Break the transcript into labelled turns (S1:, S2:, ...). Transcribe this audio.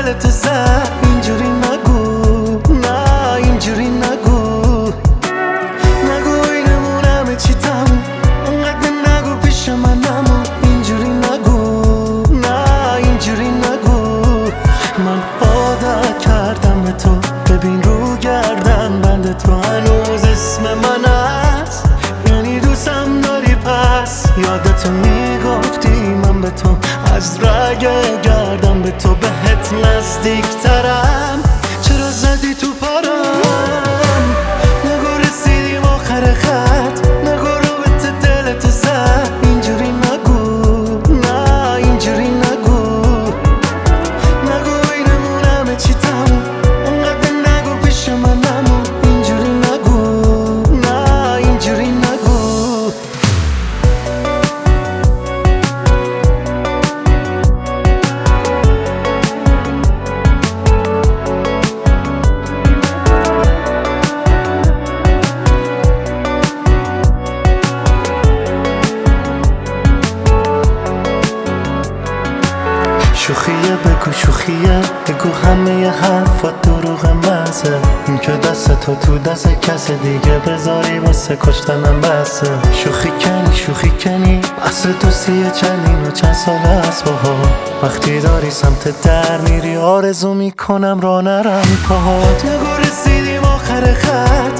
S1: دلتو زد اینجوری نگو، نه اینجوری نگو. نگو اینمون همه چی تموم، انقدر نگو پیش من نمون. اینجوری نگو، نه اینجوری نگو. من عادت کردم به تو، ببین رو گردن بند تو هنوز اسم من هست. یعنی دوستم داری پس یادتو میگفتی من به تو از رگ گردم به تو بهت نزدیک ترم. چرا زدی تو پارم؟ نگو رسیدیم آخر خط، نگو رابطه دلتو زد اینجوری نگو، نه اینجوری نگو. نگو اینمون همه چی تموم، انقدر نگو پیش من نمون. اینجوری نگو، نه اینجوری نگو. شوخیه بگو شوخیه، بگو همه حرفات دروغ مزه. این که دست تو دست کس دیگه بذاری واسه کشتنم بسه. شوخی کنی بحث دوستیه چندین و چند سال از باها. وقتی داری سمت در میری آرزو میکنم را نرم پاهات. نگو رسیدیم آخر خط،